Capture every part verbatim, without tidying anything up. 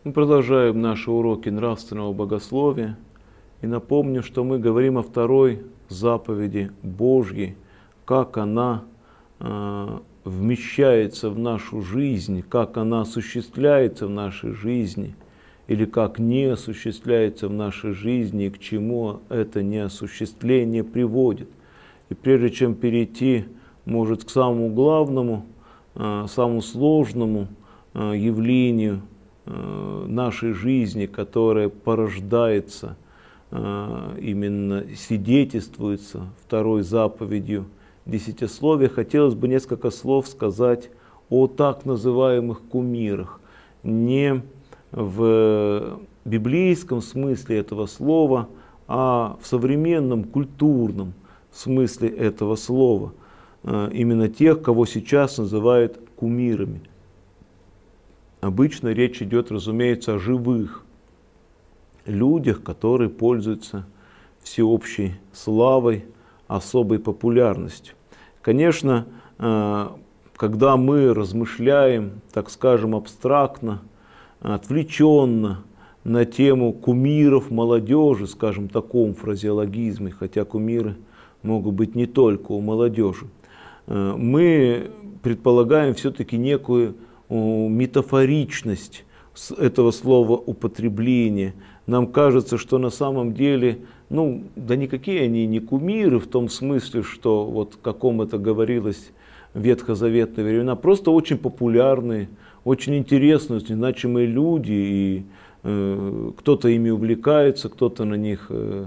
Мы продолжаем наши уроки нравственного богословия. И напомню, что мы говорим о второй заповеди Божьей, как она э, вмещается в нашу жизнь, как она осуществляется в нашей жизни, или как не осуществляется в нашей жизни, и к чему это неосуществление приводит. И прежде чем перейти, может, к самому главному, э, самому сложному э, явлению нашей жизни, которая порождается, именно свидетельствуется второй заповедью десятисловия, хотелось бы несколько слов сказать о так называемых кумирах. Не в библейском смысле этого слова, а в современном культурном смысле этого слова. Именно тех, кого сейчас называют кумирами. Обычно речь идет, разумеется, о живых людях, которые пользуются всеобщей славой, особой популярностью. Конечно, когда мы размышляем, так скажем, абстрактно, отвлеченно на тему кумиров молодежи, скажем, в таком фразеологизме, хотя кумиры могут быть не только у молодежи, мы предполагаем все-таки некую метафоричность этого слова употребления. Нам кажется, что на самом деле, ну, да никакие они не кумиры в том смысле, что вот каком это говорилось в ветхозаветные времена, просто очень популярные, очень интересные, очень значимые люди, и э, кто-то ими увлекается, кто-то на них э,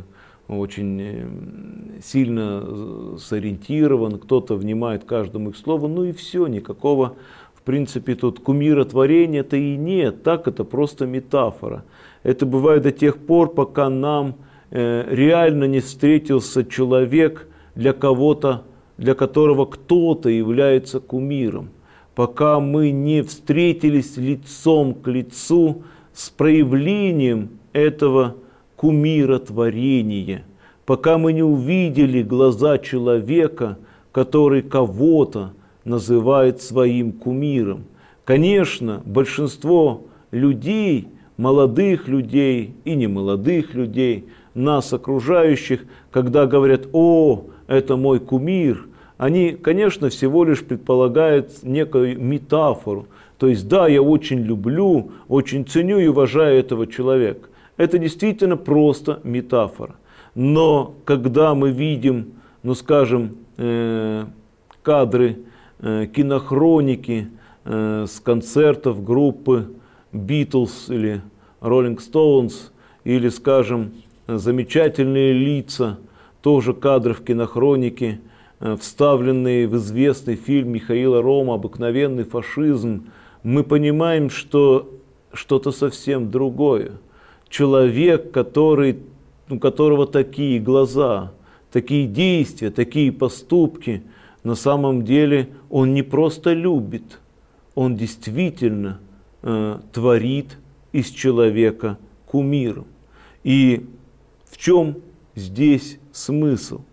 очень сильно сориентирован, кто-то внимает каждому их слову, ну и все, никакого в принципе тут кумиротворения-то и нет, так это просто метафора. Это бывает до тех пор, пока нам э, реально не встретился человек, для кого-то, для которого кто-то является кумиром. Пока мы не встретились лицом к лицу с проявлением этого кумиротворения. Пока мы не увидели глаза человека, который кого-то называет своим кумиром. Конечно, большинство людей, молодых людей и немолодых людей, нас окружающих, когда говорят: «О, это мой кумир», они, конечно, всего лишь предполагают некую метафору. То есть, да, я очень люблю, очень ценю и уважаю этого человека. Это действительно просто метафора. Но когда мы видим, ну скажем, э, кадры э, кинохроники э, с концертов группы Beatles или Rolling Stones, или, скажем, замечательные лица, тоже кадры в кинохронике, э, вставленные в известный фильм Михаила Рома «Обыкновенный фашизм», мы понимаем, что что-то совсем другое. Человек, который, у которого такие глаза, такие действия, такие поступки, на самом деле он не просто любит, он действительно э, творит из человека кумира. И в чем здесь смысл?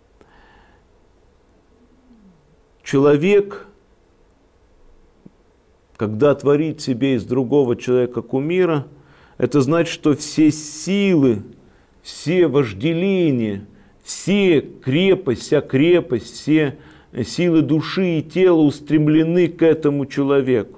Человек, когда творит себе из другого человека кумира, это значит, что все силы, все вожделения, все крепость, вся крепость, все силы души и тела устремлены к этому человеку.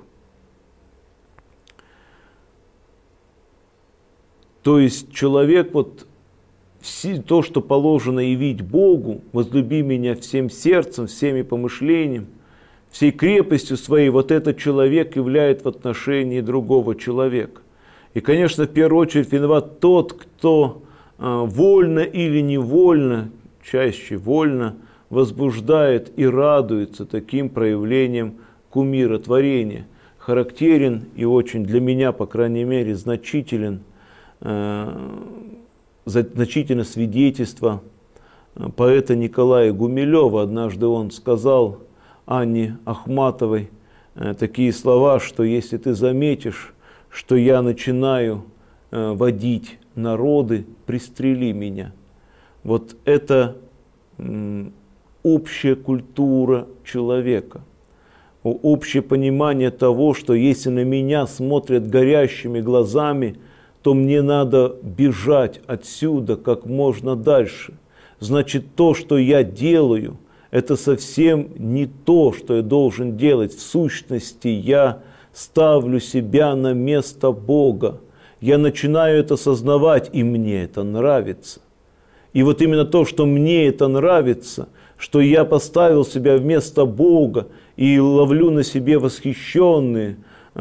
То есть человек, вот все, то, что положено явить Богу, возлюби меня всем сердцем, всеми помышлением, всей крепостью своей, вот этот человек являет в отношении другого человека. И, конечно, в первую очередь виноват тот, кто э, вольно или невольно, чаще вольно, возбуждает и радуется таким проявлением кумиротворения. Характерен и очень для меня, по крайней мере, значителен, э, значительно свидетельство поэта Николая Гумилева. Однажды он сказал Анне Ахматовой э, такие слова, что если ты заметишь, что я начинаю э, водить народы, пристрели меня. Вот это м, общая культура человека. общее понимание того, что если на меня смотрят горящими глазами, то мне надо бежать отсюда как можно дальше. Значит, то, что я делаю, это совсем не то, что я должен делать. В сущности, я ставлю себя на место Бога. Я начинаю это осознавать, и мне это нравится. И вот именно то, что мне это нравится, что я поставил себя вместо Бога и ловлю на себе восхищенные,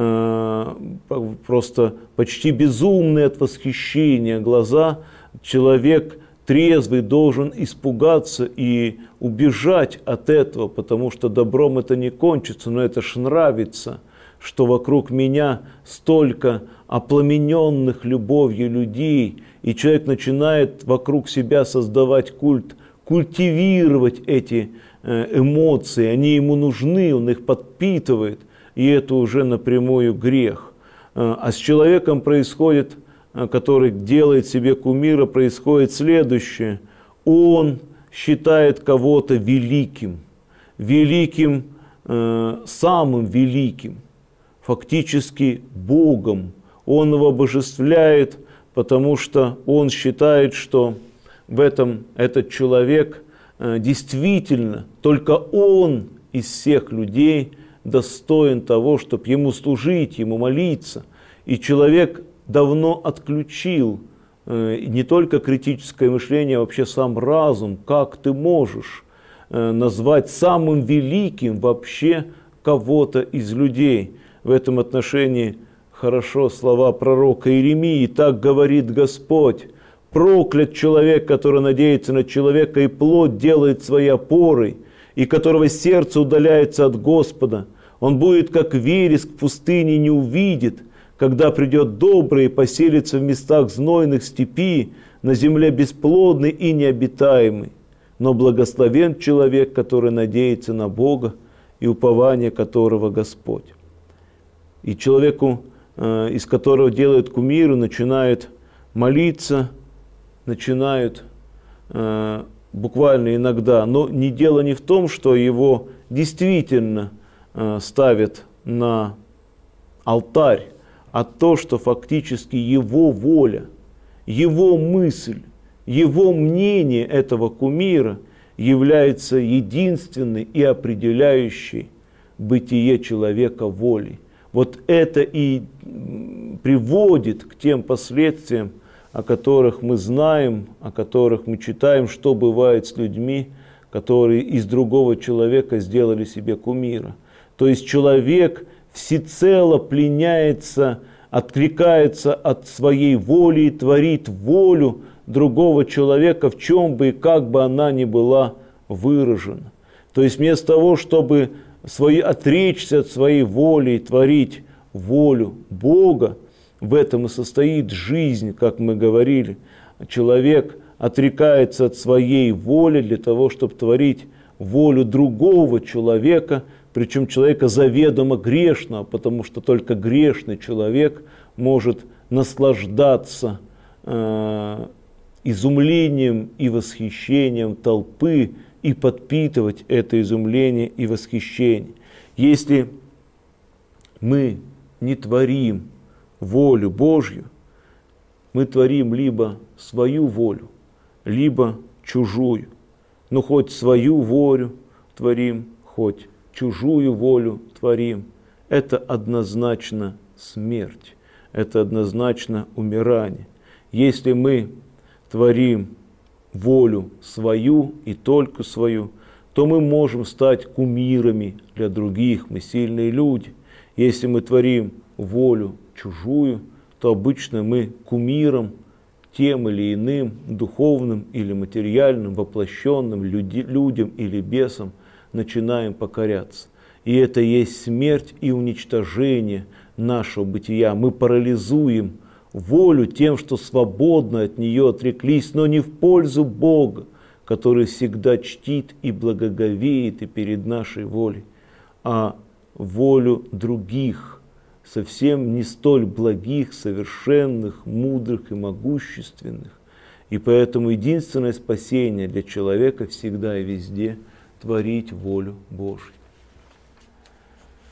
э, просто почти безумные от восхищения глаза, человек трезвый должен испугаться и убежать от этого, потому что добром это не кончится, но это ж нравится, что вокруг меня столько опламененных любовью людей, и человек начинает вокруг себя создавать культ, культивировать эти эмоции, они ему нужны, он их подпитывает, и это уже напрямую грех. А с человеком происходит, который делает себе кумира, происходит следующее. Он считает кого-то великим, великим, э, самым великим, фактически Богом. Он его обожествляет, потому что он считает, что в этом этот человек э, действительно, только он из всех людей достоин того, чтобы ему служить, ему молиться. И человек давно отключил э, не только критическое мышление, а вообще сам разум. Как ты можешь э, назвать самым великим вообще кого-то из людей? В этом отношении хорошо слова пророка Иеремии. Так говорит Господь: проклят человек, который надеется на человека и плоть делает своей опорой, и которого сердце удаляется от Господа. Он будет как вереск в пустыне, не увидит, когда придет добрый и поселится в местах знойных степи, на земле бесплодной и необитаемой. Но благословен человек, который надеется на Бога и упование которого Господь. И человеку, из которого делают кумиры, начинают молиться, начинают буквально иногда, но не дело не в том, что его действительно ставят на алтарь, а то, что фактически его воля, его мысль, его мнение этого кумира является единственной и определяющей бытие человека волей. Вот это и приводит к тем последствиям, о которых мы знаем, о которых мы читаем, что бывает с людьми, которые из другого человека сделали себе кумира. То есть человек всецело пленяется, откликается от своей воли и творит волю другого человека, в чем бы и как бы она ни была выражена. То есть вместо того, чтобы свои, отречься от своей воли и творить волю Бога, в этом и состоит жизнь, как мы говорили. Человек отрекается от своей воли для того, чтобы творить волю другого человека, причем человека заведомо грешного, потому что только грешный человек может наслаждаться э, изумлением и восхищением толпы и подпитывать это изумление и восхищение. Если мы не творим волю Божью, мы творим либо свою волю, либо чужую. Но хоть свою волю творим, хоть чужую волю творим, это однозначно смерть, это однозначно умирание. Если мы творим волю свою и только свою, то мы можем стать кумирами для других, мы сильные люди. Если мы творим волю чужую, то обычно мы кумиром тем или иным, духовным или материальным, воплощенным люди, людям или бесам начинаем покоряться. И это есть смерть и уничтожение нашего бытия. Мы парализуем волю тем, что свободно от нее отреклись, но не в пользу Бога, который всегда чтит и благоговеет и перед нашей волей, а волю других, совсем не столь благих, совершенных, мудрых и могущественных. И поэтому единственное спасение для человека всегда и везде – творить волю Божью.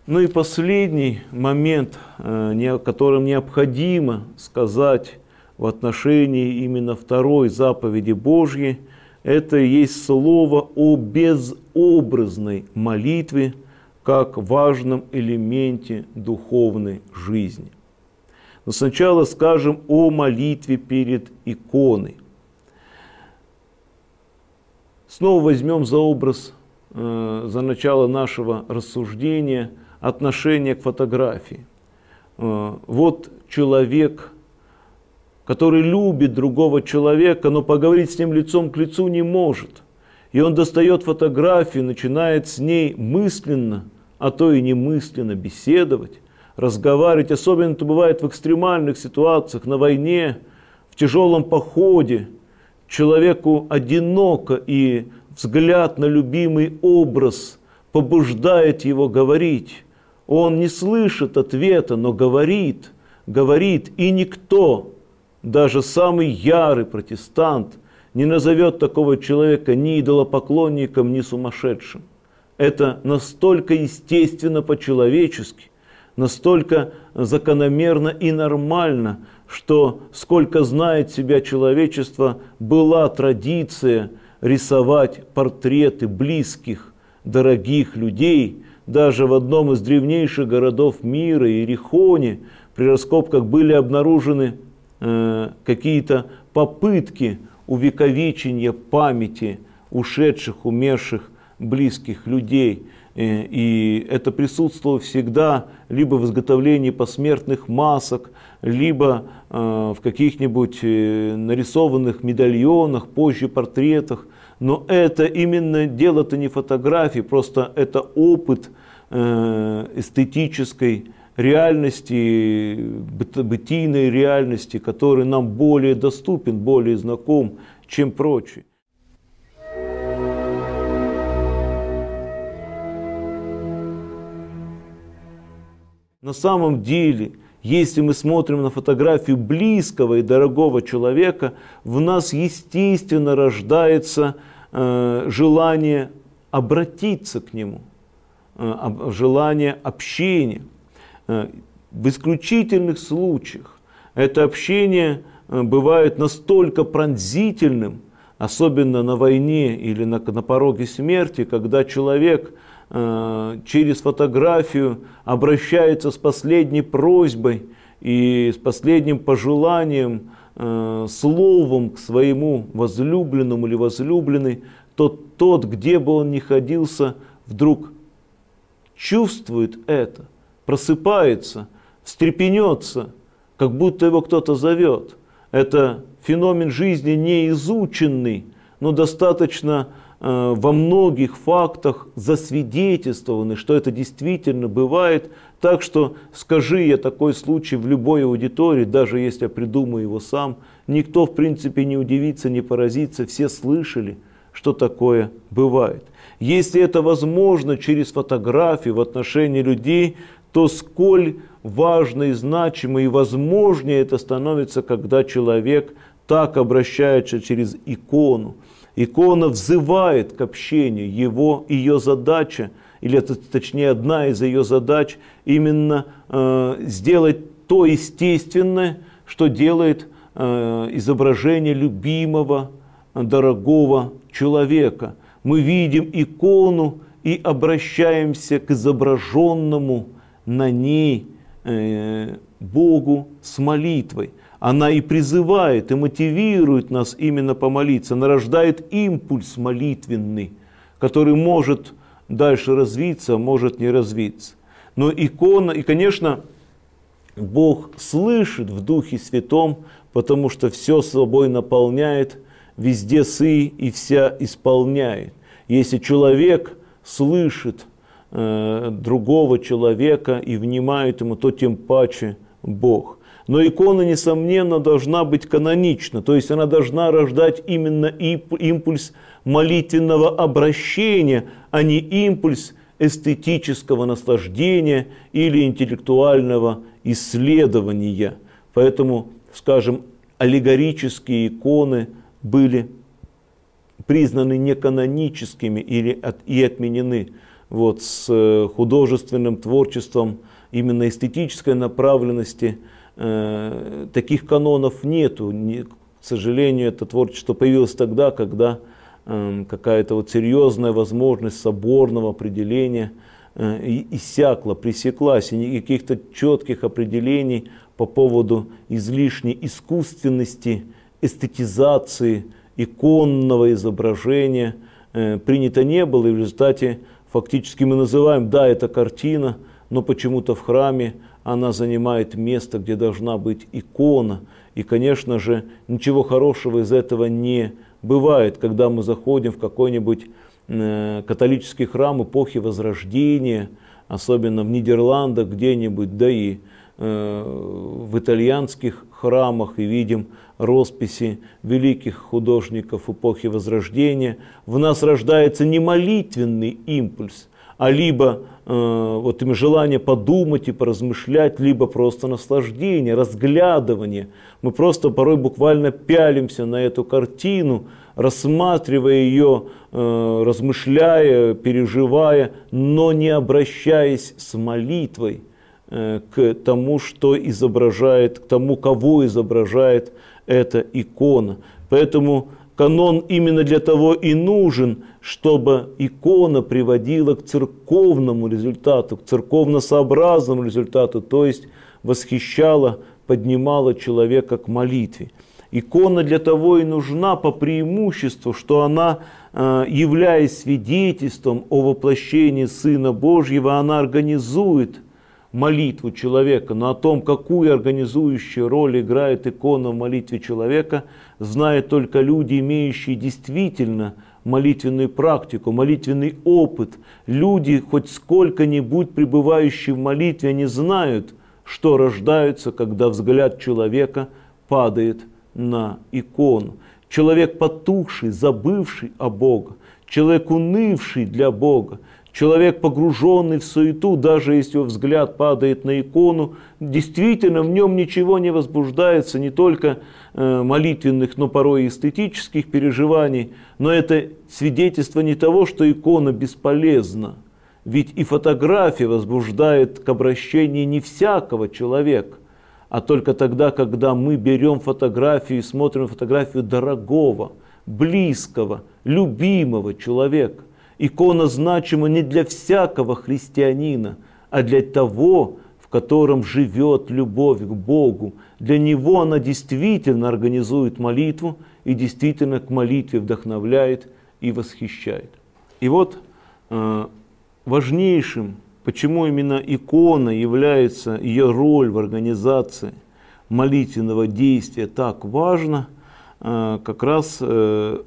Ну и последний момент, о котором необходимо сказать в отношении именно второй заповеди Божьей, это и есть слово о безобразной молитве как важном элементе духовной жизни. Но сначала скажем о молитве перед иконой. Снова возьмем за образ, э, за начало нашего рассуждения, отношение к фотографии. Э, вот человек, который любит другого человека, но поговорить с ним лицом к лицу не может. И он достает фотографию, начинает с ней мысленно, а то и немысленно беседовать, разговаривать. Особенно это бывает в экстремальных ситуациях, на войне, в тяжелом походе. Человеку одиноко, и взгляд на любимый образ побуждает его говорить. Он не слышит ответа, но говорит, говорит, и никто, даже самый ярый протестант, не назовет такого человека ни идолопоклонником, ни сумасшедшим. Это настолько естественно по-человечески, настолько закономерно и нормально, что, сколько знает себя человечество, была традиция рисовать портреты близких, дорогих людей. Даже в одном из древнейших городов мира, Иерихоне, при раскопках были обнаружены э, какие-то попытки увековечения памяти ушедших, умерших, близких людей. И это присутствовало всегда либо в изготовлении посмертных масок, либо в каких-нибудь нарисованных медальонах, позже портретах. Но это именно дело-то не фотографии, просто это опыт эстетической реальности, бытийной реальности, который нам более доступен, более знаком, чем прочие. На самом деле, если мы смотрим на фотографию близкого и дорогого человека, в нас естественно рождается э, желание обратиться к нему, э, желание общения. Э, в исключительных случаях это общение э, бывает настолько пронзительным, особенно на войне или на, на пороге смерти, когда человек через фотографию обращается с последней просьбой и с последним пожеланием, словом к своему возлюбленному или возлюбленной, то тот, где бы он ни находился, вдруг чувствует это, просыпается, встрепенется, как будто его кто-то зовет. Это феномен жизни неизученный, но достаточно во многих фактах засвидетельствованы, что это действительно бывает. Так что скажи я такой случай в любой аудитории, даже если я придумаю его сам, никто в принципе не удивится, не поразится, все слышали, что такое бывает. Если это возможно через фотографии в отношении людей, то сколь важно и значимо и возможнее это становится, когда человек так обращается через икону. Икона взывает к общению, его, ее задача, или это, точнее одна из ее задач, именно э, сделать то естественное, что делает э, изображение любимого, дорогого человека. Мы видим икону и обращаемся к изображенному на ней э, Богу с молитвой. Она и призывает, и мотивирует нас именно помолиться, она рождает импульс молитвенный, который может дальше развиться, может не развиться. Но икона, и, конечно, Бог слышит в Духе Святом, потому что все собой наполняет, везде сы и вся исполняет. Если человек слышит э, другого человека и внимает ему, то тем паче Бог. Но икона, несомненно, должна быть канонична, то есть она должна рождать именно импульс молитвенного обращения, а не импульс эстетического наслаждения или интеллектуального исследования. Поэтому, скажем, аллегорические иконы были признаны неканоническими или от, и отменены вот, с художественным творчеством именно эстетической направленности. Э, таких канонов нету. Не, к сожалению, это творчество появилось тогда, когда э, какая-то вот серьезная возможность соборного определения э, иссякла, пресеклась, и никаких-то четких определений по поводу излишней искусственности, эстетизации иконного изображения э, принято не было, и в результате фактически мы называем, да, это картина, но почему-то в храме она занимает место, где должна быть икона. И, конечно же, ничего хорошего из этого не бывает, когда мы заходим в какой-нибудь э, католический храм эпохи Возрождения, особенно в Нидерландах где-нибудь, да и э, в итальянских храмах, и видим росписи великих художников эпохи Возрождения. В нас рождается не молитвенный импульс, а либо э, вот им желание подумать и поразмышлять, либо просто наслаждение, разглядывание. Мы просто порой буквально пялимся на эту картину, рассматривая ее, э, размышляя, переживая, но не обращаясь с молитвой э, к тому, что изображает, к тому, кого изображает эта икона. Поэтому канон именно для того и нужен, чтобы икона приводила к церковному результату, к церковносообразному результату, то есть восхищала, поднимала человека к молитве. Икона для того и нужна по преимуществу, что она, являясь свидетельством о воплощении Сына Божьего, она организует молитву человека. Но о том, какую организующую роль играет икона в молитве человека, знают только люди, имеющие действительно молитвенную практику, молитвенный опыт. Люди, хоть сколько-нибудь пребывающие в молитве, они знают, что рождаются, когда взгляд человека падает на икону. Человек потухший, забывший о Боге, человек унывший для Бога, человек, погруженный в суету, даже если его взгляд падает на икону, действительно в нем ничего не возбуждается, не только э, молитвенных, но порой и эстетических переживаний, но это свидетельство не того, что икона бесполезна. Ведь и фотография возбуждает к обращению не всякого человека, а только тогда, когда мы берем фотографию и смотрим фотографию дорогого, близкого, любимого человека. Икона значима не для всякого христианина, а для того, в котором живет любовь к Богу. Для него она действительно организует молитву и действительно к молитве вдохновляет и восхищает. И вот э, важнейшим, почему именно икона является, ее роль в организации молитвенного действия так важна, э, как раз э,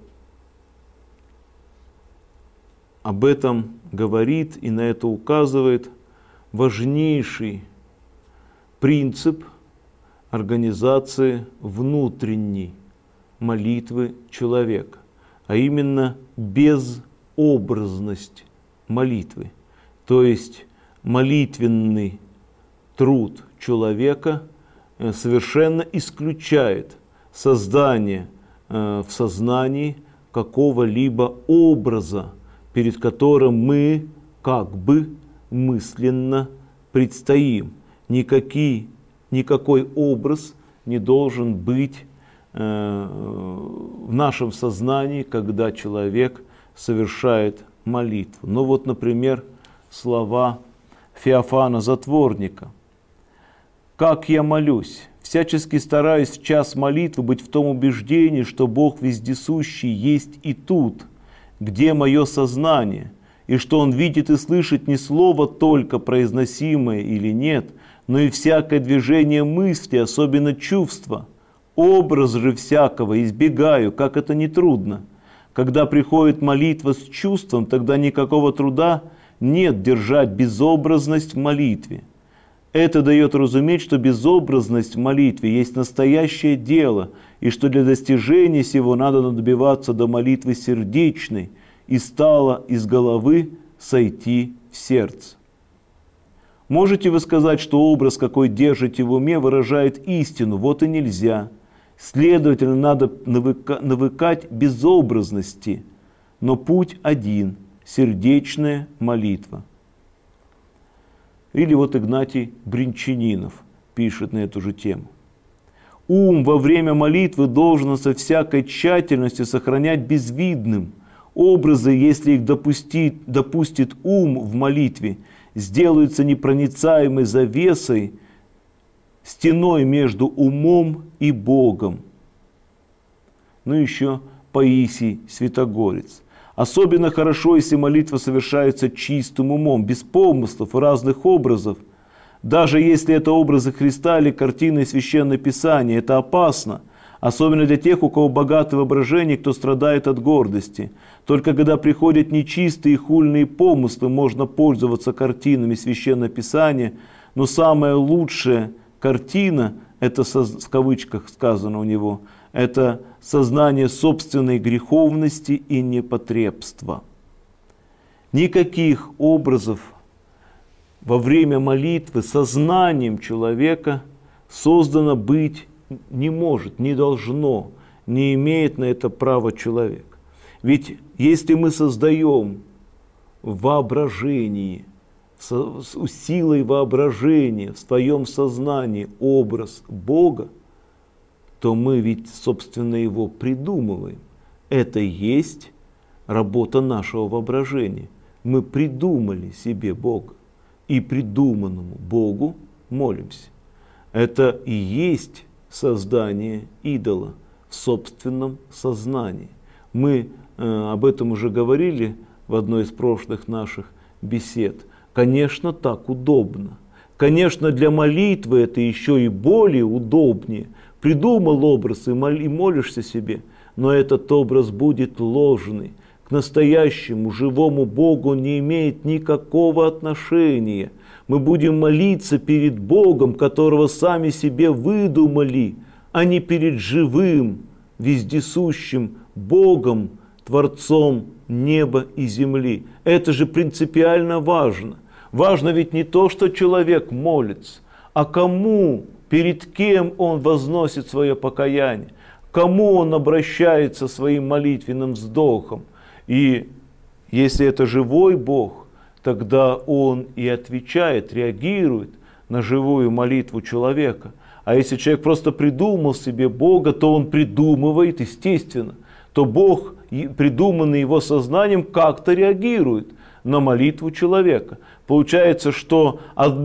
об этом говорит и на это указывает важнейший принцип организации внутренней молитвы человека, а именно безобразность молитвы. То есть молитвенный труд человека совершенно исключает создание в сознании какого-либо образа, перед которым мы как бы мысленно предстоим. Никакий, никакой образ не должен быть э, в нашем сознании, когда человек совершает молитву. Ну вот, например, слова Феофана Затворника. «Как я молюсь, всячески стараюсь в час молитвы быть в том убеждении, что Бог вездесущий есть и тут, где мое сознание, и что Он видит и слышит не слово только произносимое или нет, но и всякое движение мысли, особенно чувства. Образ же всякого избегаю, как это нетрудно. Когда приходит молитва с чувством, тогда никакого труда нет держать безобразность в молитве. Это дает разуметь, что безобразность в молитве есть настоящее дело, и что для достижения сего надо добиваться до молитвы сердечной, и стало из головы сойти в сердце. Можете вы сказать, что образ, какой держите в уме, выражает истину? Вот и нельзя. Следовательно, надо навыка- навыкать безобразности. Но путь один сердечная молитва. Или вот Игнатий Бринчанинов пишет на эту же тему. Ум во время молитвы должен со всякой тщательностью сохранять безвидным. Образы, если их допустит, допустит ум в молитве, сделаются непроницаемой завесой, стеной между умом и Богом. Ну еще Паисий Святогорец. Особенно хорошо, если молитва совершается чистым умом, без помыслов и разных образов. Даже если это образы Христа или картины из Священного Писания, это опасно. Особенно для тех, у кого богатое воображение, кто страдает от гордости. Только когда приходят нечистые и хульные помыслы, можно пользоваться картинами Священного Писания. Но самая лучшая картина, это в кавычках сказано у него, это сознание собственной греховности и непотребства. Никаких образов во время молитвы сознанием человека создано быть не может, не должно, не имеет на это права человек. Ведь если мы создаем в воображении, с силой воображения в своем сознании образ Бога, то мы ведь, собственно, его придумываем. Это и есть работа нашего воображения. Мы придумали себе Бога и придуманному Богу молимся. Это и есть создание идола в собственном сознании. Мы э, об этом уже говорили в одной из прошлых наших бесед. Конечно, так удобно. Конечно, для молитвы это еще и более удобнее. Придумал образ и, мол, и молишься себе, но этот образ будет ложный. К настоящему живому Богу не имеет никакого отношения. Мы будем молиться перед Богом, которого сами себе выдумали, а не перед живым, вездесущим Богом, Творцом неба и земли. Это же принципиально важно. Важно ведь не то, что человек молится, а кому, перед кем он возносит свое покаяние, кому он обращается своим молитвенным вздохом. И если это живой Бог, тогда он и отвечает, реагирует на живую молитву человека. А если человек просто придумал себе Бога, то он придумывает, естественно, то Бог, придуманный его сознанием, как-то реагирует на молитву человека. Получается, что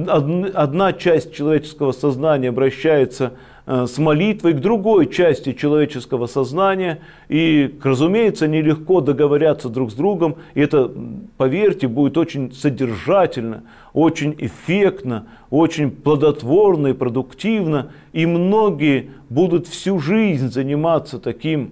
одна часть человеческого сознания обращается с молитвой к другой части человеческого сознания, и, разумеется, нелегко договорятся друг с другом, и это, поверьте, будет очень содержательно, очень эффектно, очень плодотворно и продуктивно, и многие будут всю жизнь заниматься таким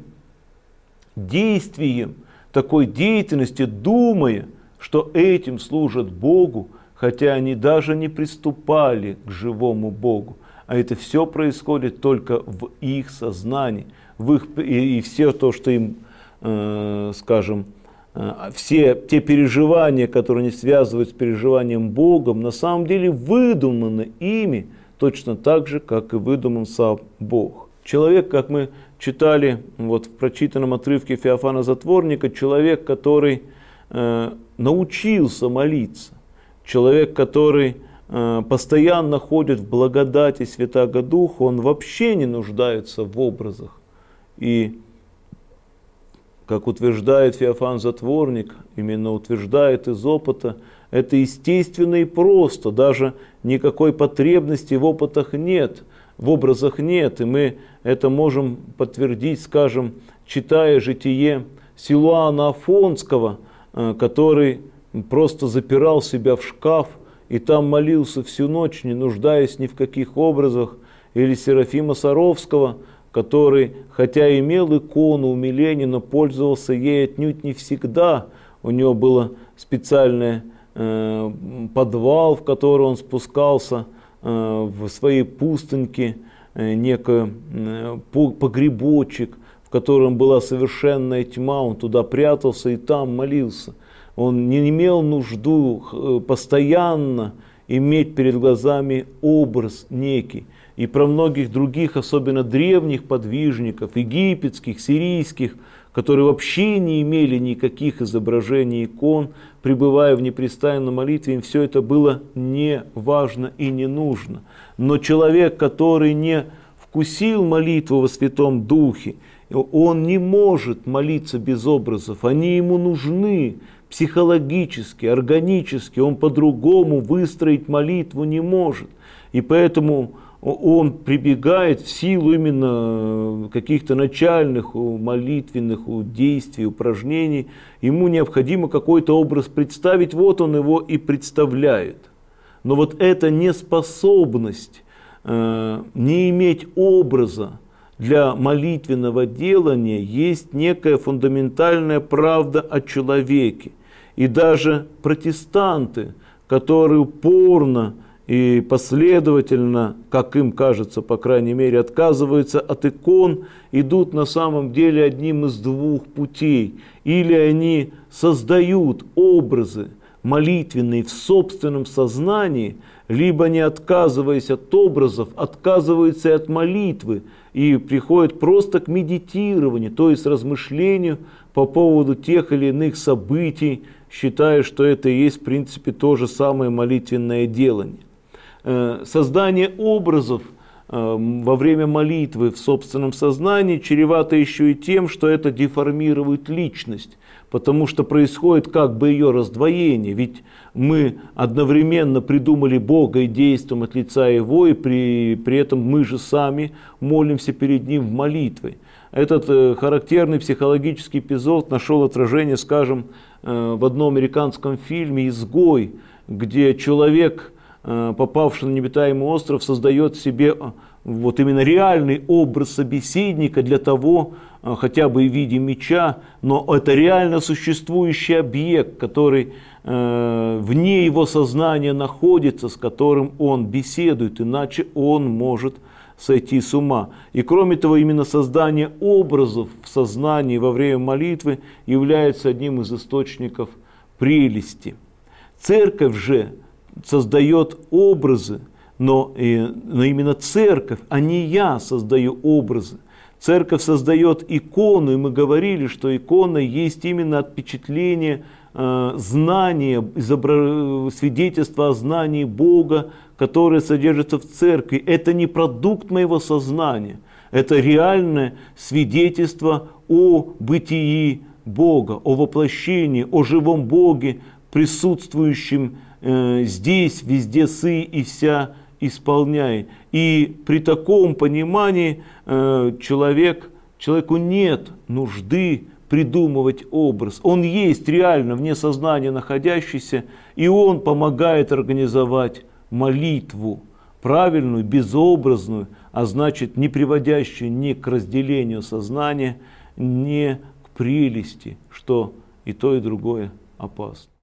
действием, такой деятельностью, думая, что этим служат Богу, хотя они даже не приступали к живому Богу. А это все происходит только в их сознании, в их, и, и все то, что им, э, скажем, э, все те переживания, которые они связывают с переживанием Богом, на самом деле выдуманы ими, точно так же, как и выдуман сам Бог. Человек, как мы читали вот в прочитанном отрывке Феофана Затворника, человек, который э, научился молиться, человек, который э, постоянно ходит в благодати Святаго Духа, он вообще не нуждается в образах. И, как утверждает Феофан Затворник, именно утверждает из опыта, это естественно и просто, даже никакой потребности в опытах нет, в образах нет, и мы это можем подтвердить, скажем, читая житие Силуана Афонского, который просто запирал себя в шкаф и там молился всю ночь, не нуждаясь ни в каких образах, или Серафима Саровского, который, хотя имел икону умиления, но пользовался ей отнюдь не всегда. У него был специальный э, подвал, в который он спускался, в своей пустыньке, некий погребочек, в котором была совершенная тьма, он туда прятался и там молился. Он не имел нужду постоянно иметь перед глазами образ некий. И про многих других, особенно древних подвижников, египетских, сирийских, которые вообще не имели никаких изображений икон, пребывая в непрестанной молитве, им все это было не важно и не нужно. Но человек, который не вкусил молитву во Святом Духе, он не может молиться без образов, они ему нужны психологически, органически, он по-другому выстроить молитву не может. И поэтому он прибегает в силу именно каких-то начальных молитвенных действий, упражнений, ему необходимо какой-то образ представить, вот он его и представляет. Но вот эта неспособность э, не иметь образа для молитвенного делания есть некая фундаментальная правда о человеке. И даже протестанты, которые упорно и последовательно, как им кажется, по крайней мере, отказываются от икон, идут на самом деле одним из двух путей. Или они создают образы молитвенные в собственном сознании, либо, не отказываясь от образов, отказываются и от молитвы и приходят просто к медитированию, то есть размышлению по поводу тех или иных событий, считая, что это и есть в принципе то же самое молитвенное делание. Создание образов во время молитвы в собственном сознании чревато еще и тем, что это деформирует личность, потому что происходит как бы ее раздвоение, ведь мы одновременно придумали Бога и действуем от лица Его, и при, при этом мы же сами молимся перед Ним в молитве. Этот характерный психологический эпизод нашел отражение, скажем, в одном американском фильме «Изгой», где человек, попавший на необитаемый остров, создает себе вот именно реальный образ собеседника для того, хотя бы в виде меча, но это реально существующий объект, который э, вне его сознания находится, с которым он беседует, иначе он может сойти с ума. И кроме того, именно создание образов в сознании во время молитвы является одним из источников прелести. Церковь же создает образы, но, и, но именно церковь, а не я создаю образы. Церковь создает икону, и мы говорили, что икона есть именно отпечатление э, знания, изобра... свидетельства о знании Бога, которое содержится в церкви. Это не продукт моего сознания, это реальное свидетельство о бытии Бога, о воплощении, о живом Боге, присутствующем э, здесь, везде сы и вся исполняй. И при таком понимании э, человек, человеку нет нужды придумывать образ. Он есть реально вне сознания находящийся, и он помогает организовать молитву, правильную, безобразную, а значит не приводящую ни к разделению сознания, ни к прелести, что и то, и другое опасно.